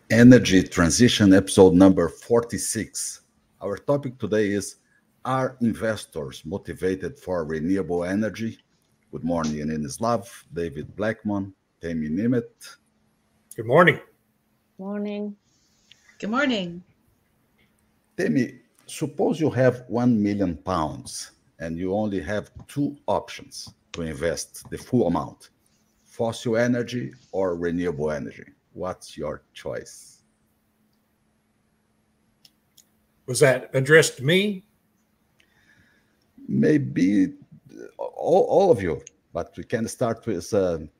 Energy Transition, episode number 46. Our topic today is: Are investors motivated for renewable energy? Good morning, Inislav, David Blackmon, Temi Nimet. Good morning. Morning. Good morning. Temi, suppose you have £1 million and you only have two options to invest the full amount: fossil energy or renewable energy. What's your choice? Was that addressed to me? Maybe all of you, but we can start with,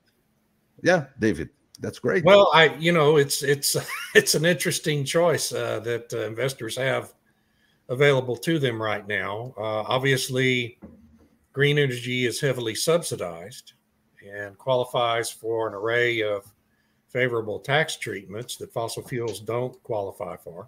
David. That's great. Well, it's it's an interesting choice that investors have available to them right now. Obviously, green energy is heavily subsidized and qualifies for an array of favorable tax treatments that fossil fuels don't qualify for.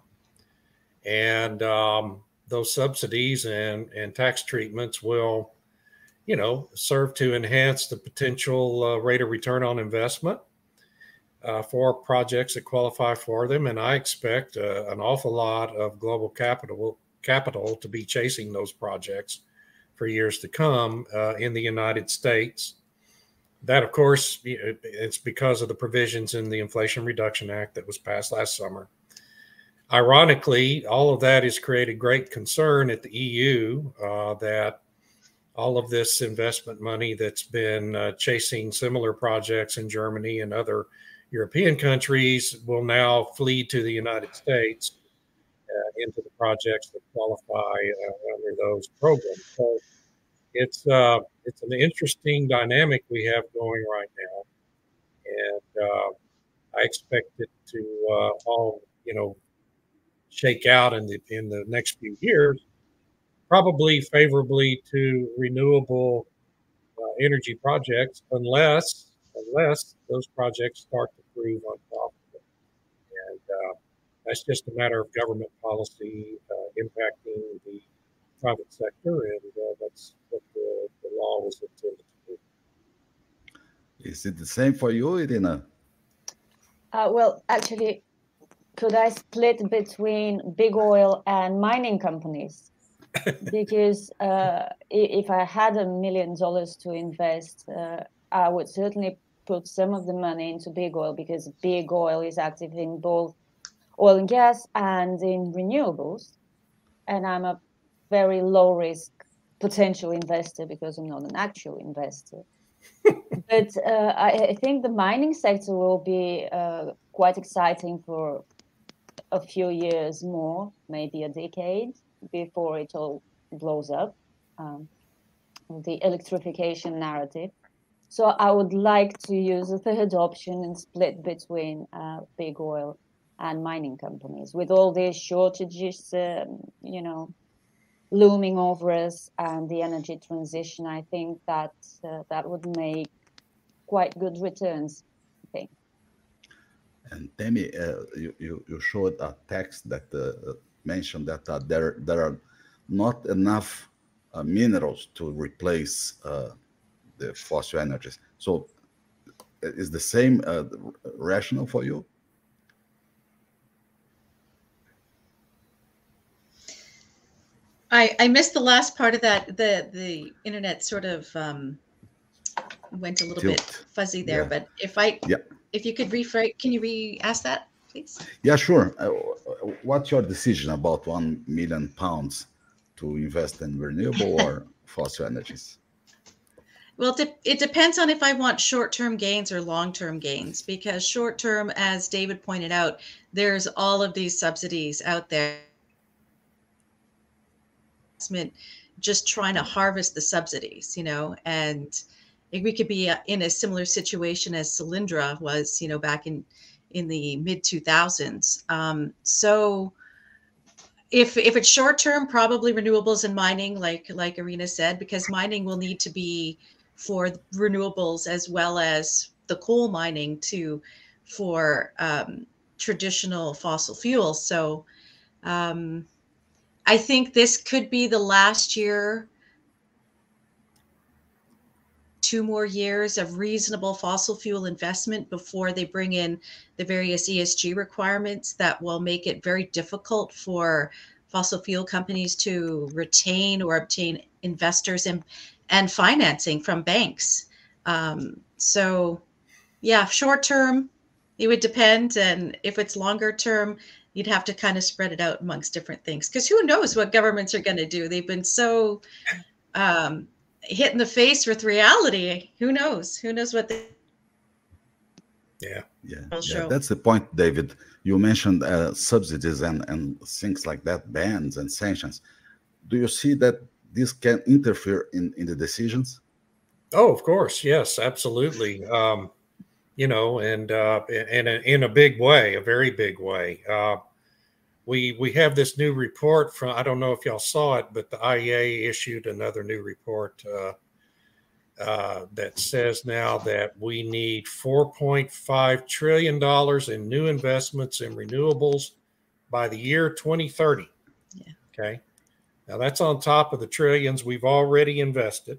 And those subsidies and tax treatments will, serve to enhance the potential rate of return on investment for projects that qualify for them. And I expect an awful lot of global capital to be chasing those projects for years to come in the United States. That, of course, it's because of the provisions in the Inflation Reduction Act that was passed last summer. Ironically, all of that has created great concern at the EU that all of this investment money that's been chasing similar projects in Germany and other European countries will now flee to the United States into the projects that qualify under those programs. So it's an interesting dynamic we have going right now, and I expect it to all shake out in the next few years, probably favorably to renewable energy projects, unless those projects start to prove unprofitable. And that's just a matter of government policy impacting the private sector, and that's what the law was intended to do. Is it the same for you, Irina? Well, actually, could I split between big oil and mining companies? Because if I had $1 million to invest, I would certainly put some of the money into big oil, because big oil is active in both oil and gas and in renewables. And I'm a very low risk potential investor because I'm not an actual investor. But I think the mining sector will be quite exciting for a few years more, maybe a decade, before it all blows up, the electrification narrative. So I would like to use a third option and split between big oil and mining companies. With all these shortages, looming over us, and the energy transition, I think that that would make quite good returns, I think. And Temi, you showed a text that mentioned that there are not enough minerals to replace the fossil energies. So is the same rationale for you? I missed the last part of that. The internet sort of went a little bit fuzzy there. Yeah. But if you could rephrase, can you re-ask that, please? Yeah, sure. What's your decision about £1 million to invest in renewable or fossil energies? Well, it depends on if I want short-term gains or long-term gains, because short-term, as David pointed out, there's all of these subsidies out there. Just trying to harvest the subsidies, and we could be in a similar situation as Solyndra was, back in the mid 2000s. So if it's short term, probably renewables and mining, like Irina said, because mining will need to be for renewables as well as the coal mining for traditional fossil fuels. So I think this could be the last year 2 more years of reasonable fossil fuel investment before they bring in the various ESG requirements that will make it very difficult for fossil fuel companies to retain or obtain investors and financing from banks. So yeah, short term, it would depend. And if it's longer term, you'd have to kind of spread it out amongst different things, because who knows what governments are going to do. They've been so hit in the face with reality. Who knows what they will show. That's the point, David. You mentioned subsidies and things like that, bans and sanctions. Do you see that this can interfere in the decisions? Oh, of course. Yes, absolutely. You know, and in a big way, a very big way. We have this new report from, I don't know if y'all saw it, but the IEA issued another new report that says now that we need $4.5 trillion in new investments in renewables by the year 2030. Yeah. Okay. Now that's on top of the trillions we've already invested.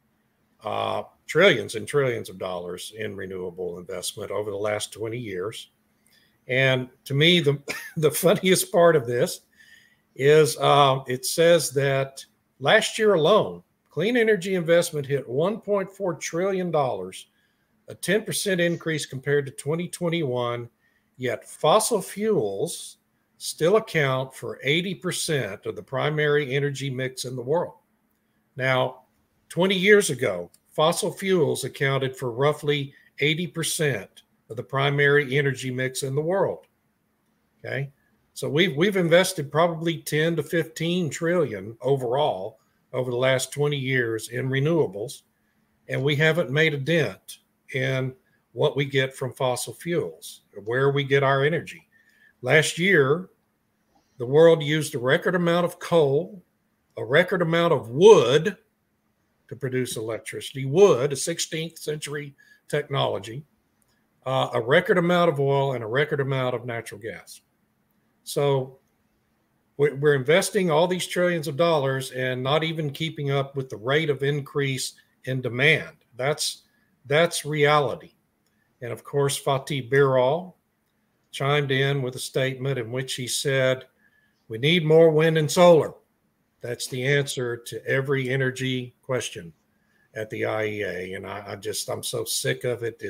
Trillions and trillions of dollars in renewable investment over the last 20 years. And to me, the funniest part of this is it says that last year alone, clean energy investment hit $1.4 trillion, a 10% increase compared to 2021, yet fossil fuels still account for 80% of the primary energy mix in the world. Now, 20 years ago, fossil fuels accounted for roughly 80% of the primary energy mix in the world. Okay, so we've invested probably 10 to 15 trillion overall over the last 20 years in renewables, and we haven't made a dent in what we get from fossil fuels, where we get our energy. Last year, the world used a record amount of coal, a record amount of wood to produce electricity, wood, a 16th century technology, a record amount of oil, and a record amount of natural gas. So we're investing all these trillions of dollars and not even keeping up with the rate of increase in demand. That's reality. And of course, Fatih Birol chimed in with a statement in which he said, we need more wind and solar. That's the answer to every energy question at the IEA. And I'm so sick of it.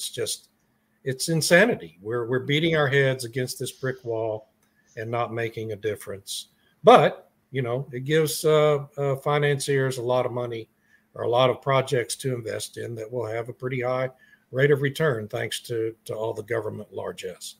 It's insanity. We're beating our heads against this brick wall and not making a difference. But, you know, it gives financiers a lot of money or a lot of projects to invest in that will have a pretty high rate of return thanks to all the government largesse.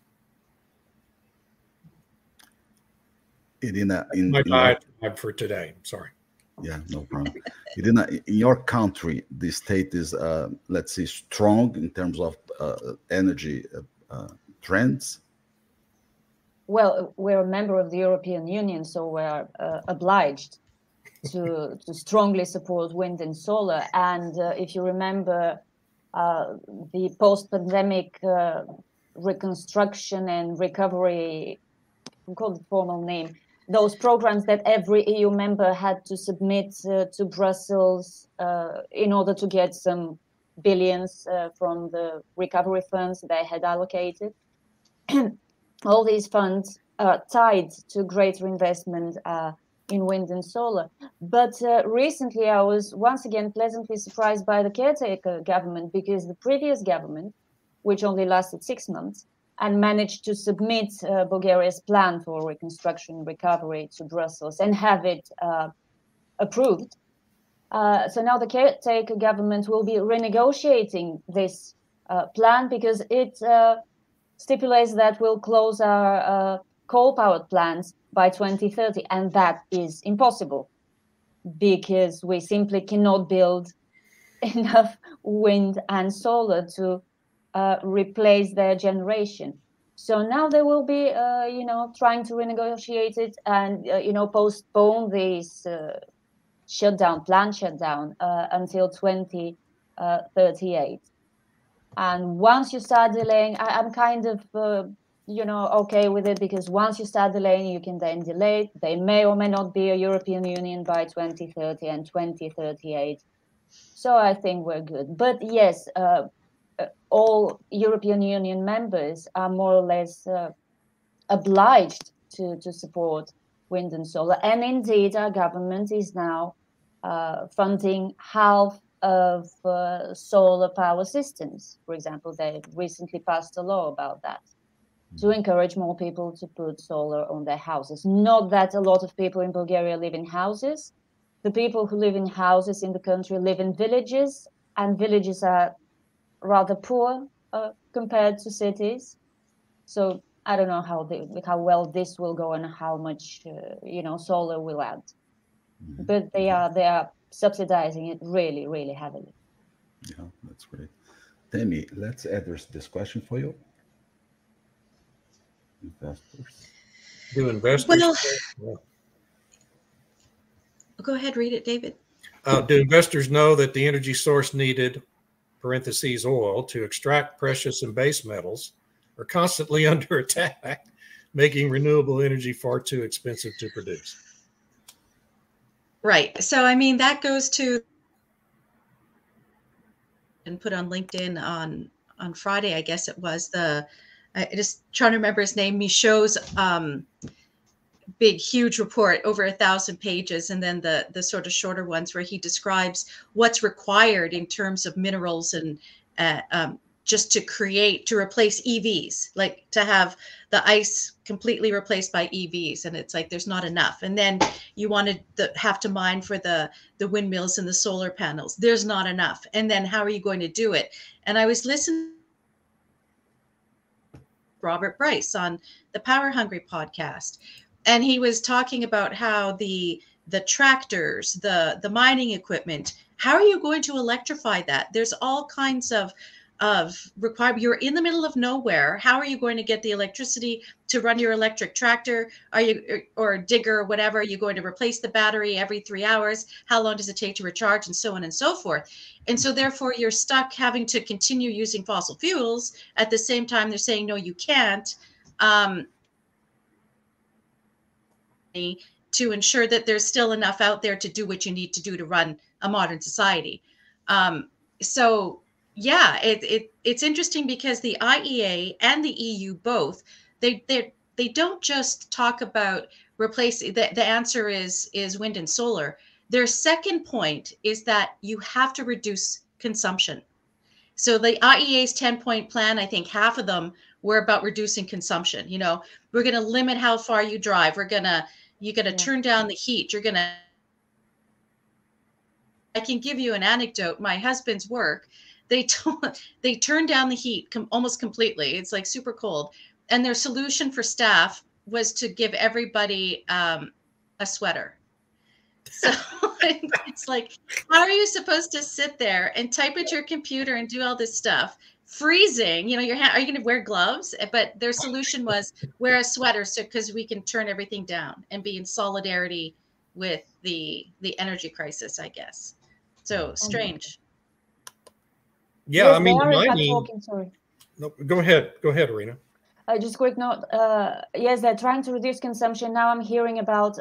Irina, my diatribe for today. I'm sorry. Yeah, no problem. Irina, in your country, the state is, let's say, strong in terms of energy trends. Well, we're a member of the European Union, so we're obliged to strongly support wind and solar. And if you remember, the post-pandemic reconstruction and recovery, we call the formal name, those programs that every EU member had to submit to Brussels in order to get some billions from the recovery funds they had allocated. All these funds are tied to greater investment in wind and solar. But recently I was once again pleasantly surprised by the caretaker government, because the previous government, which only lasted 6 months, and managed to submit Bulgaria's plan for reconstruction and recovery to Brussels and have it approved. So now the caretaker government will be renegotiating this plan, because it stipulates that we'll close our coal-powered plants by 2030, and that is impossible because we simply cannot build enough wind and solar to replace their generation. So now they will be, trying to renegotiate it and, postpone this planned shutdown until 2038. And once you start delaying, I'm kind of, okay with it, because once you start delaying, you can then delay. They may or may not be a European Union by 2030 and 2038. So I think we're good. But yes, all European Union members are more or less obliged to support wind and solar. And indeed, our government is now funding half of solar power systems. For example, they recently passed a law about that to encourage more people to put solar on their houses. Not that a lot of people in Bulgaria live in houses. The people who live in houses in the country live in villages, and villages are rather poor compared to cities. So I don't know how well this will go and how much solar will add. But they are subsidizing it really, really heavily. Yeah, that's great. Temi, let's address this question for you. Investors. Do investors? Well, go ahead, read it, David. Do investors know that the energy source needed, parentheses oil, to extract precious and base metals are constantly under attack, making renewable energy far too expensive to produce? Right. So, I mean, that goes to, and put on LinkedIn on Friday, I guess it was, I just trying to remember his name, Michaud's big, huge report, over 1,000 pages, and then the sort of shorter ones where he describes what's required in terms of minerals and just to replace EVs, like to have the ICE completely replaced by EVs. And it's like, there's not enough. And then you wanted to have to mine for the windmills and the solar panels. There's not enough. And then how are you going to do it? And I was listening to Robert Bryce on the Power Hungry podcast, and he was talking about how the tractors, the mining equipment, how are you going to electrify that? There's all kinds of requirement. You're in the middle of nowhere. How are you going to get the electricity to run your electric tractor? Are you, or digger or whatever? Are you going to replace the battery every 3 hours? How long does it take to recharge, and so on and so forth? And so therefore you're stuck having to continue using fossil fuels. At the same time, they're saying, no, you can't, to ensure that there's still enough out there to do what you need to do to run a modern society. So yeah, it's interesting because the IEA and the EU both, they don't just talk about replacing. The answer is wind and solar. Their second point is that you have to reduce consumption. So the IEA's 10-point plan, I think half of them were about reducing consumption. You know, we're going to limit how far you drive. You're going to turn down the heat. I can give you an anecdote. My husband's work, they turned down the heat almost completely. It's like super cold. And their solution for staff was to give everybody a sweater. So it's like, how are you supposed to sit there and type at your computer and do all this stuff? Freezing, you know, are you going to wear gloves? But their solution was wear a sweater, so because we can turn everything down and be in solidarity with the energy crisis, I guess. So strange. Yeah, yes, I mean, sorry. No, go ahead, Irina. Just quick note. Yes, they're trying to reduce consumption. Now I'm hearing about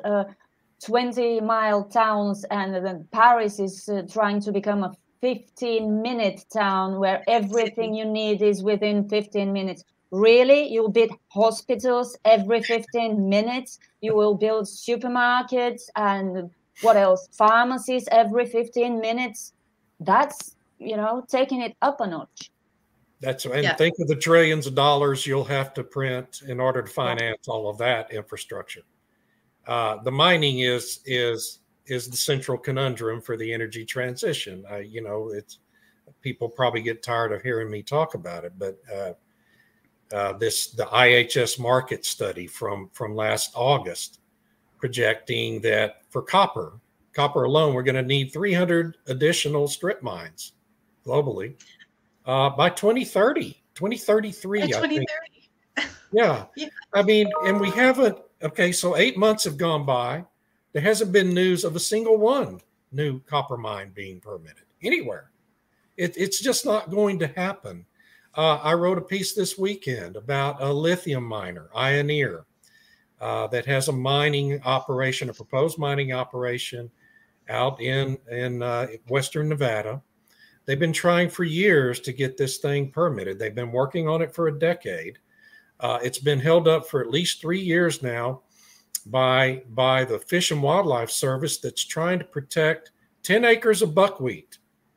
20-mile towns, and then Paris is trying to become a 15-minute town where everything you need is within 15 minutes. Really? You'll build hospitals every 15 minutes? You will build supermarkets and what else? Pharmacies every 15 minutes? That's, taking it up a notch. That's right. And think of the trillions of dollars you'll have to print in order to finance all of that infrastructure. The mining is the central conundrum for the energy transition. It's people probably get tired of hearing me talk about it, but the IHS Markit study from last August projecting that for copper alone, we're going to need 300 additional strip mines globally by 2033. By 2030. Yeah. I mean, and we haven't. Okay, so 8 months have gone by. There hasn't been news of a single one new copper mine being permitted anywhere. It's just not going to happen. I wrote a piece this weekend about a lithium miner, Ioneer, that has a proposed mining operation out in Western Nevada. They've been trying for years to get this thing permitted. They've been working on it for a decade. It's been held up for at least 3 years now by the Fish and Wildlife Service that's trying to protect 10 acres of buckwheat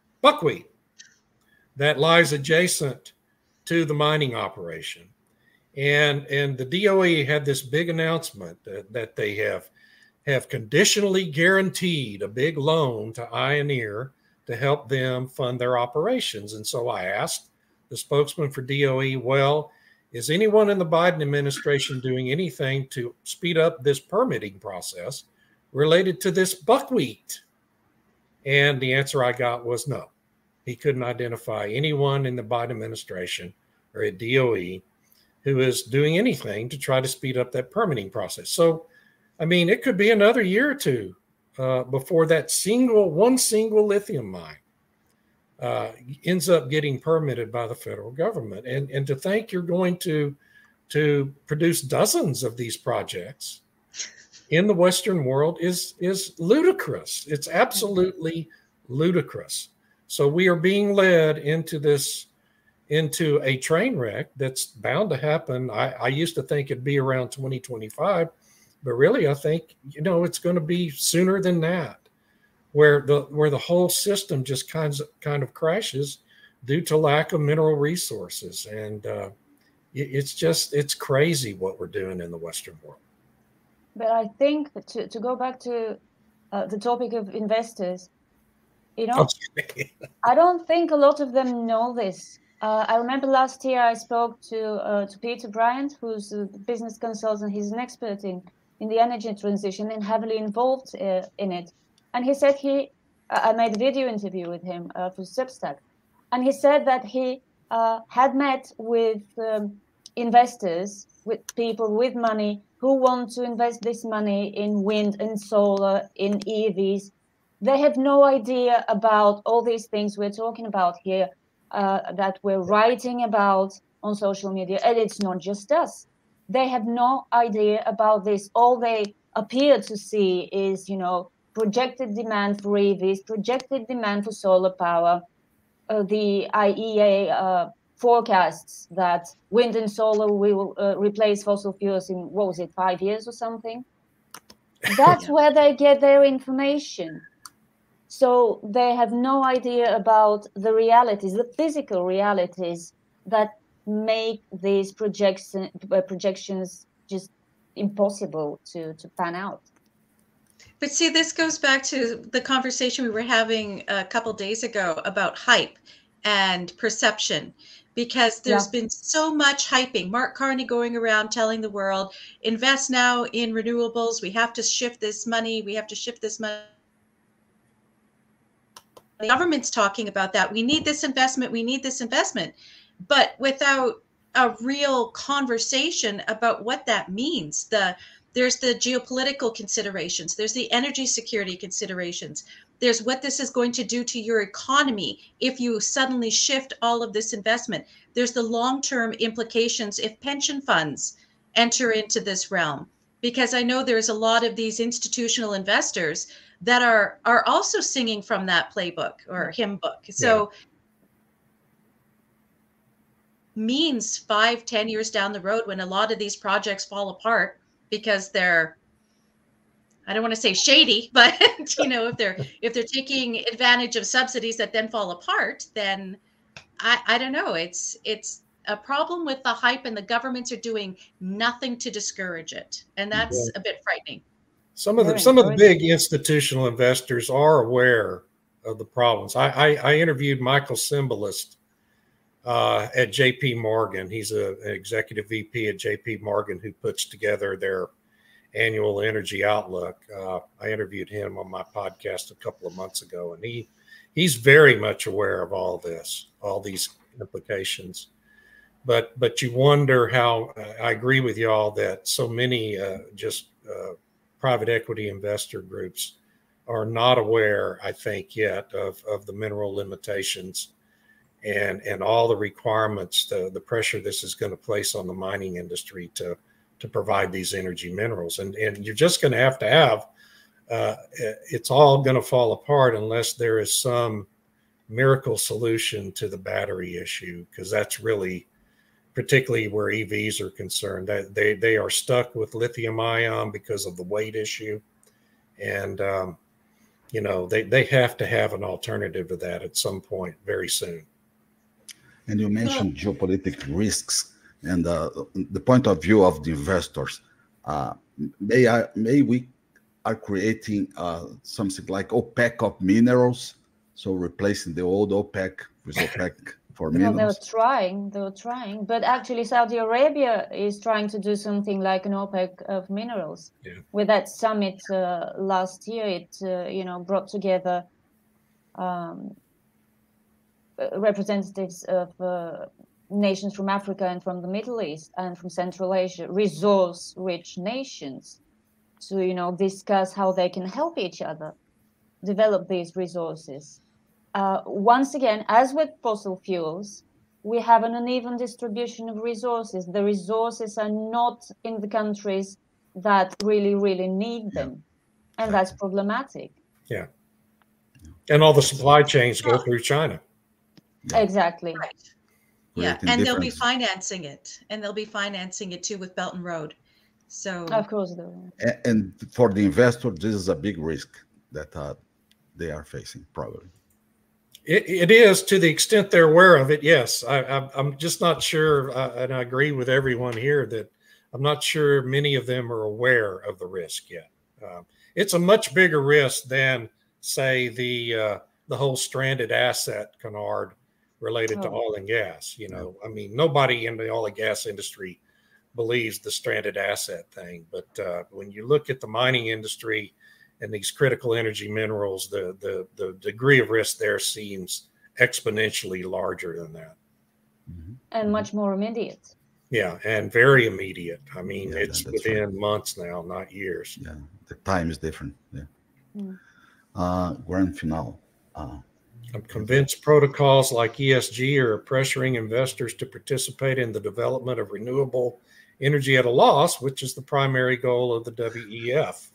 that lies adjacent to the mining operation. And the DOE had this big announcement that they have conditionally guaranteed a big loan to Ioneer to help them fund their operations. And so I asked the spokesman for DOE, well, is anyone in the Biden administration doing anything to speed up this permitting process related to this buckwheat? And the answer I got was no. He couldn't identify anyone in the Biden administration or at DOE who is doing anything to try to speed up that permitting process. So, I mean, it could be another year or two before that one single lithium mine ends up getting permitted by the federal government. And to think you're going to produce dozens of these projects in the Western world is ludicrous. It's absolutely ludicrous. So we are being led into a train wreck that's bound to happen. I used to think it'd be around 2025, but really I think, it's going to be sooner than that, where the whole system just kind of crashes due to lack of mineral resources. And it's crazy what we're doing in the Western world. But I think to go back to the topic of investors, I don't think a lot of them know this. I remember last year I spoke to Peter Bryant, who's a business consultant. He's an expert in the energy transition and heavily involved in it. And he said I made a video interview with him for Substack. And he said that he had met with investors, with people with money who want to invest this money in wind and solar, in EVs. They have no idea about all these things we're talking about here, that we're writing about on social media. And it's not just us. They have no idea about this. All they appear to see is, projected demand for EVs, projected demand for solar power. The IEA forecasts that wind and solar will replace fossil fuels in, 5 years or something? That's where they get their information. So they have no idea about the realities, the physical realities that make these projections just impossible to pan out. But see, this goes back to the conversation we were having a couple days ago about hype and perception, because there's been so much hyping. Mark Carney going around telling the world, invest now in renewables. We have to shift this money. The government's talking about that. We need this investment. But without a real conversation about what that means. There's the geopolitical considerations. There's the energy security considerations. There's what this is going to do to your economy if you suddenly shift all of this investment. There's the long-term implications if pension funds enter into this realm. Because I know there's a lot of these institutional investors that are also singing from that playbook or hymn book. So means 5-10 years down the road, when a lot of these projects fall apart because they're, I don't want to say shady, but if they're taking advantage of subsidies that then fall apart, then I don't know. It's a problem with the hype, and the governments are doing nothing to discourage it, and that's a bit frightening. Some of the big institutional investors are aware of the problems. I interviewed Michael Cymbalist at JP Morgan. He's an executive VP at JP Morgan who puts together their annual energy outlook. I interviewed him on my podcast a couple of months ago, and he's very much aware of all these implications. But you wonder how, I agree with y'all that so many private equity investor groups are not aware, I think, yet of the mineral limitations and all the requirements, the pressure this is going to place on the mining industry to provide these energy minerals. And you're just going to have it's all going to fall apart unless there is some miracle solution to the battery issue, because that's really particularly where EVs are concerned. That they are stuck with lithium ion because of the weight issue, and they have to have an alternative to that at some point very soon. And you mentioned geopolitical risks and the point of view of the investors. May we are creating something like OPEC of minerals, so replacing the old OPEC with OPEC for minerals? They were trying, but actually Saudi Arabia is trying to do something like an OPEC of minerals. Yeah. With that summit last year, it brought together representatives of nations from Africa and from the Middle East and from Central Asia, resource-rich nations, to discuss how they can help each other develop these resources. Once again, as with fossil fuels, we have an uneven distribution of resources. The resources are not in the countries that really, really need them. And that's problematic. Yeah. And all the supply chains go through China. Yeah. Exactly. Right. Yeah. And they'll be financing it. And they'll be financing it too with Belt and Road. So of course they will. And for the investor, this is a big risk that they are facing, probably. It is, to the extent they're aware of it. Yes, I'm just not sure, and I agree with everyone here that I'm not sure many of them are aware of the risk yet. It's a much bigger risk than, say, the whole stranded asset canard related to oil and gas. I mean, nobody in the oil and gas industry believes the stranded asset thing, but when you look at the mining industry and these critical energy minerals, the degree of risk there seems exponentially larger than that. And much more immediate. Yeah, and very immediate. I mean, it's within months now, not years. Yeah, the time is different. Yeah. Grand Final. I'm convinced protocols like ESG are pressuring investors to participate in the development of renewable energy at a loss, which is the primary goal of the WEF.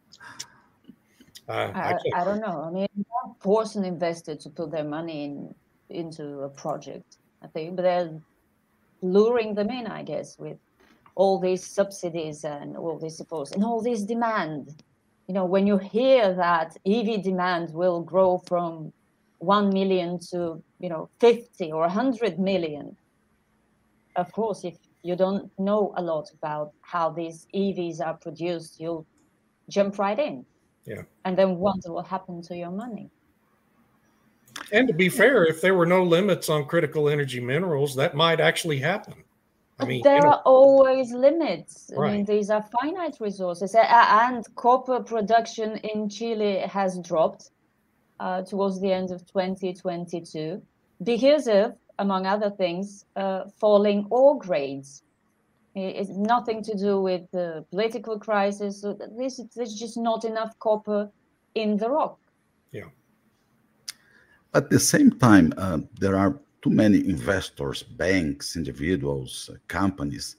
I don't know. I mean, force an investor to put their money into a project, I think, but they're luring them in, I guess, with all these subsidies and all this support and all this demand. When you hear that EV demand will grow from 1 million to 50 or 100 million, of course, if you don't know a lot about how these EVs are produced, you'll jump right in. Yeah. And then wonder what happened to your money. And to be fair, if there were no limits on critical energy minerals, that might actually happen. I mean, there are always limits. Right. I mean, these are finite resources. And copper production in Chile has dropped towards the end of 2022 because of, among other things, falling ore grades. It's nothing to do with the political crisis. So there's just not enough copper in the rock. Yeah. At the same time, there are too many investors, banks, individuals, companies,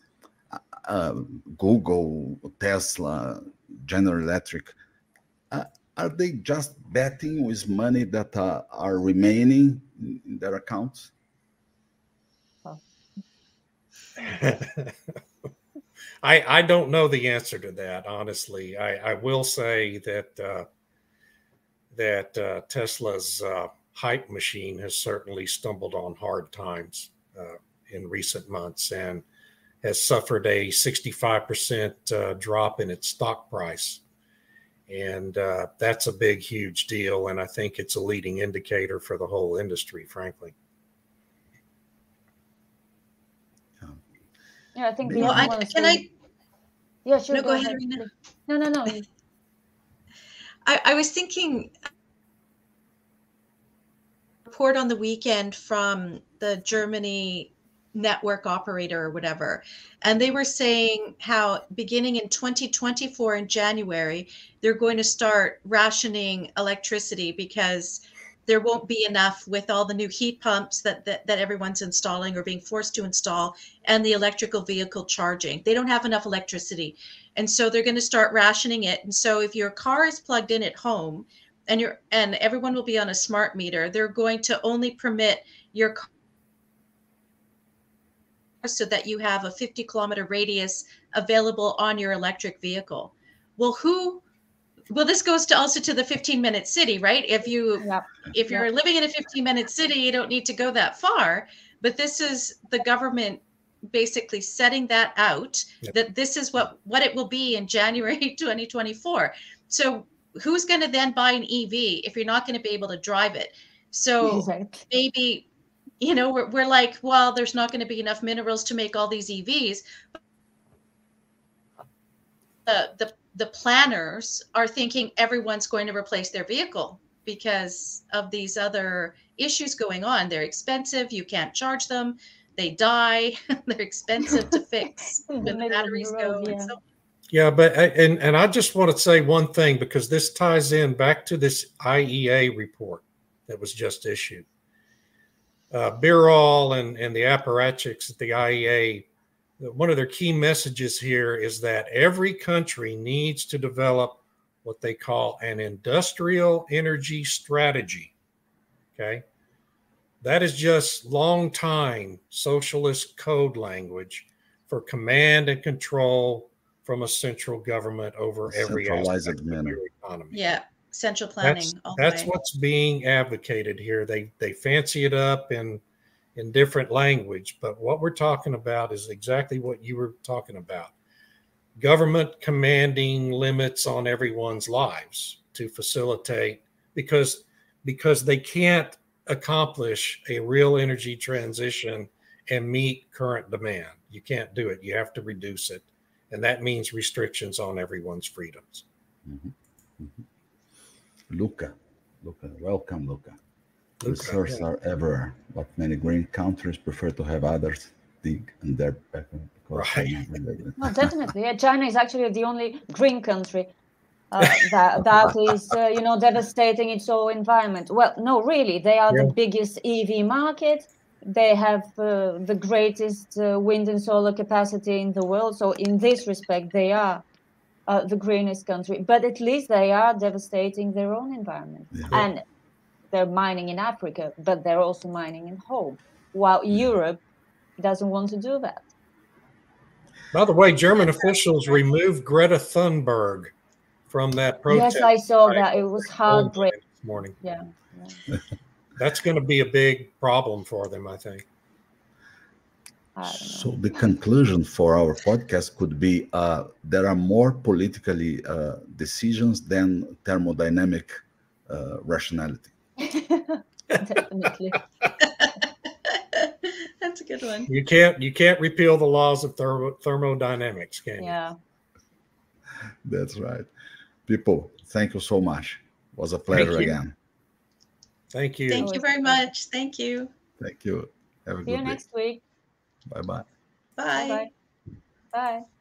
Google, Tesla, General Electric. Are they just betting with money that are remaining in their accounts? I don't know the answer to that, honestly. I will say that Tesla's hype machine has certainly stumbled on hard times in recent months and has suffered a 65% drop in its stock price. And that's a big, huge deal. And I think it's a leading indicator for the whole industry, frankly. Yeah, I think Yeah, sure. No, go ahead, Irina. No. I was thinking report on the weekend from the Germany network operator or whatever, and they were saying how beginning in 2024 in January, they're going to start rationing electricity because there won't be enough with all the new heat pumps that everyone's installing or being forced to install, and the electrical vehicle charging. They don't have enough electricity. And so they're going to start rationing it. And so if your car is plugged in at home and everyone will be on a smart meter, they're going to only permit your car so that you have a 50-kilometer radius available on your electric vehicle. Well, this goes also to the 15-minute city, right? If you're living in a 15-minute city, you don't need to go that far. But this is the government basically setting that out, that this is what it will be in January 2024. So who's going to then buy an EV if you're not going to be able to drive it? So maybe, we're like, well, there's not going to be enough minerals to make all these EVs. The planners are thinking everyone's going to replace their vehicle because of these other issues going on. They're expensive. You can't charge them. They die. They're expensive to fix when the batteries go. Yeah. And so. Yeah, but and I just want to say one thing, because this ties in back to this IEA report that was just issued. Birol and the apparatchiks at the IEA, one of their key messages here is that every country needs to develop what they call an industrial energy strategy. Okay. That is just long time socialist code language for command and control from a central government over every aspect of your economy. Yeah. Central planning. That's what's being advocated here. They fancy it up in different language, but what we're talking about is exactly what you were talking about. Government commanding limits on everyone's lives to facilitate, because they can't accomplish a real energy transition and meet current demand. You can't do it. You have to reduce it. And that means restrictions on everyone's freedoms. Mm-hmm. Mm-hmm. Luca, welcome, Luca. Resources are everywhere, but many green countries prefer to have others dig in their back. Right. Well, definitely. Yeah, China is actually the only green country that is, devastating its own environment. Well, no, really, they are the biggest EV market. They have the greatest wind and solar capacity in the world. So in this respect, they are the greenest country. But at least they are devastating their own environment. Yeah. And they're mining in Africa, but they're also mining in home, while Europe doesn't want to do that. By the way, German officials removed Greta Thunberg from that protest. Yes, I saw that. It was heartbreaking this morning. Yeah. That's going to be a big problem for them, I think. So the conclusion for our podcast could be there are more politically decisions than thermodynamic rationality. Definitely. That's a good one. You can't repeal the laws of thermodynamics, can you? Yeah. That's right. People, thank you so much. It was a pleasure again. Thank you. Thank you very much. Thank you. Thank you. Have a good day. See you next week. Bye-bye. Bye. Bye. Bye.